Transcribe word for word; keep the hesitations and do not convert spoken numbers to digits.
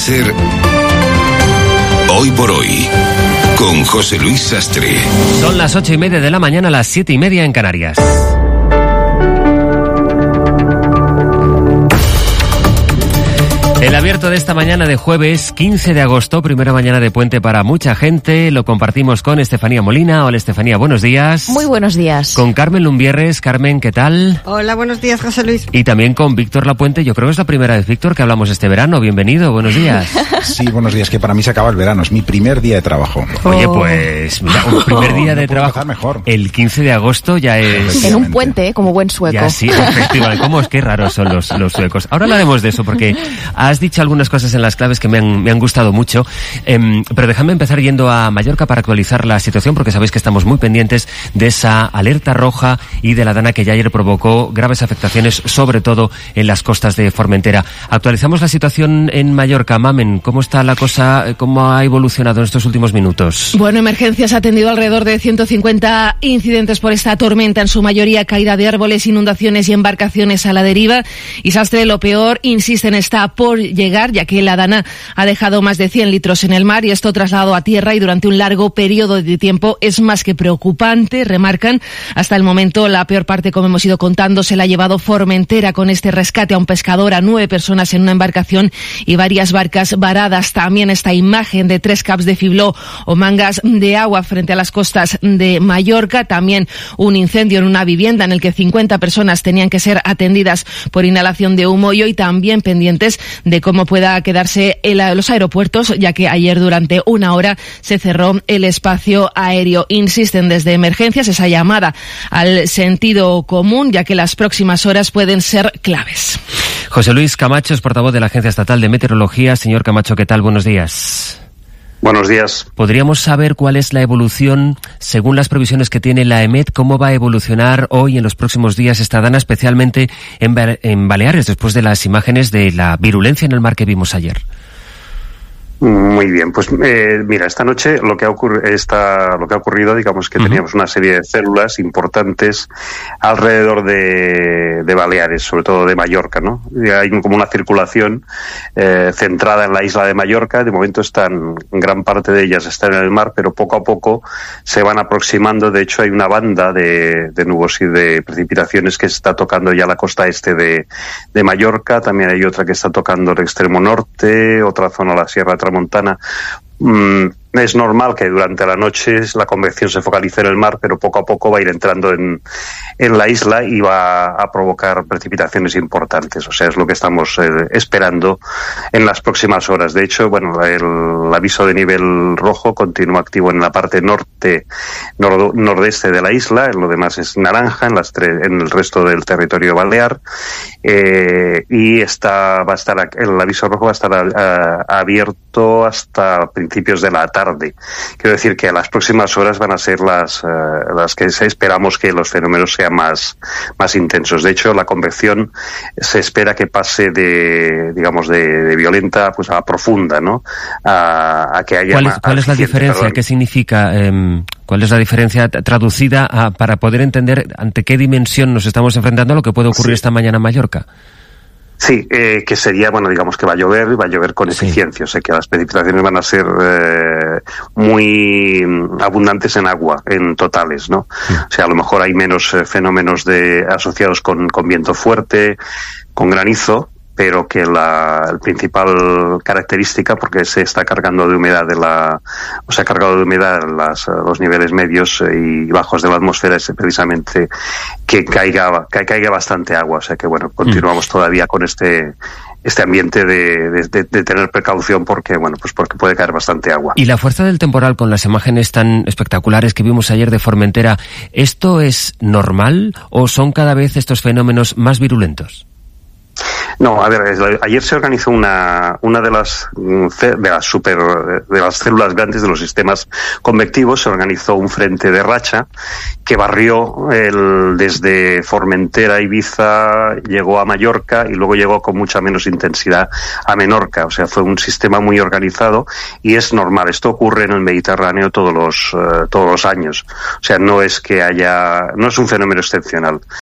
ser Hoy por Hoy, con José Luis Sastre. Son las ocho y media de la mañana, las siete y media en Canarias. El abierto de esta mañana de jueves quince de agosto, primera mañana de puente para mucha gente, lo compartimos con Estefanía Molina. Hola Estefanía, buenos días. Muy buenos días. Con Carmen Lumbierres. Carmen, ¿qué tal? Hola, buenos días, José Luis. Y también con Víctor Lapuente. Yo creo que es la primera vez, Víctor, que hablamos este verano. Bienvenido, buenos días. Sí, buenos días, que para mí se acaba el verano, es mi primer día de trabajo. Oye, pues mira, un primer día no de trabajo mejor. El quince de agosto ya es... En un puente, como buen sueco. Ya sí, efectivamente. ¿Cómo es que raros son los, los suecos? Ahora hablaremos de eso, porque has dicho algunas cosas en las claves que me han, me han gustado mucho, eh, pero déjame empezar yendo a Mallorca para actualizar la situación, porque sabéis que estamos muy pendientes de esa alerta roja y de la dana que ya ayer provocó graves afectaciones, sobre todo en las costas de Formentera. Actualizamos la situación en Mallorca. Mamen, ¿cómo está la cosa? ¿Cómo ha evolucionado en estos últimos minutos? Bueno, Emergencias ha atendido alrededor de ciento cincuenta incidentes por esta tormenta, en su mayoría caída de árboles, inundaciones y embarcaciones a la deriva. Y Sastre, lo peor, insisten, está por llegar, ya que la dana ha dejado más de cien litros en el mar y esto trasladado a tierra y durante un largo periodo de tiempo es más que preocupante, remarcan. Hasta el momento la peor parte, como hemos ido contando, se la ha llevado Formentera con este rescate a un pescador, a nueve personas en una embarcación y varias barcas varadas. También esta imagen de tres caps de fibló o mangas de agua frente a las costas de Mallorca. También un incendio en una vivienda en el que cincuenta personas tenían que ser atendidas por inhalación de humo y hoy también pendientes de cómo pueda quedarse El, los aeropuertos, ya que ayer durante una hora se cerró el espacio aéreo. Insisten desde Emergencias esa llamada al sentido común, ya que las próximas horas pueden ser claves. José Luis Camacho es portavoz de la Agencia Estatal de Meteorología. Señor Camacho, ¿qué tal? Buenos días. Buenos días. ¿Podríamos saber cuál es la evolución, según las previsiones que tiene la EMET, cómo va a evolucionar hoy en los próximos días esta dana, especialmente en, Ba- en Baleares, después de las imágenes de la virulencia en el mar que vimos ayer? Muy bien, pues eh, mira, esta noche lo que ha ocurrido, esta, lo que ha ocurrido, digamos que uh-huh. teníamos una serie de células importantes alrededor de, de Baleares, sobre todo de Mallorca, ¿no? Y hay como una circulación eh, centrada en la isla de Mallorca. De momento están, gran parte de ellas están en el mar, pero poco a poco se van aproximando. De hecho, hay una banda de, de nubes y de precipitaciones que está tocando ya la costa este de, de Mallorca. También hay otra que está tocando el extremo norte, otra zona la Sierra Tramontana. Mm, es normal que durante la noche la convección se focalice en el mar, pero poco a poco va a ir entrando en, en la isla y va a provocar precipitaciones importantes. O sea, es lo que estamos eh, esperando en las próximas horas. De hecho, bueno, el, el aviso de nivel rojo continúa activo en la parte norte, nord, nordeste de la isla. En lo demás es naranja en, las tre- en el resto del territorio balear. Eh, y está, va a estar, el aviso rojo va a estar a, a, abierto hasta principios de la tarde. Quiero decir que las próximas horas van a ser las, uh, las que esperamos que los fenómenos sean más, más intensos. De hecho, la convección se espera que pase de, digamos, de, de violenta pues a profunda, ¿no? A, a que haya ¿Cuál es, más, ¿cuál es la diferencia? Perdón. ¿Qué significa? Eh, ¿Cuál es la diferencia traducida a, para poder entender ante qué dimensión nos estamos enfrentando a lo que puede ocurrir sí. esta mañana en Mallorca? Sí, eh, que sería, bueno, digamos que va a llover y va a llover con sí. eficiencia, o sea que las precipitaciones van a ser eh, muy abundantes en agua, en totales, ¿no? Sí. O sea, a lo mejor hay menos eh, fenómenos de asociados con, con viento fuerte, con granizo, pero que la el principal característica, porque se está cargando de humedad de la, o se ha cargado de humedad las, los niveles medios y bajos de la atmósfera, es precisamente que caiga, que caiga bastante agua. O sea que bueno, continuamos mm. todavía con este este ambiente de, de, de, de tener precaución porque, bueno, pues porque puede caer bastante agua. Y la fuerza del temporal con las imágenes tan espectaculares que vimos ayer de Formentera, ¿esto es normal o son cada vez estos fenómenos más virulentos? No, a ver, ayer se organizó una una de las de las super de las células grandes de los sistemas convectivos. Se organizó un frente de racha que barrió el desde Formentera, Ibiza, llegó a Mallorca y luego llegó con mucha menos intensidad a Menorca. O sea, fue un sistema muy organizado y es normal. Esto ocurre en el Mediterráneo todos los uh, todos los años. O sea, no es que haya no es un fenómeno excepcional.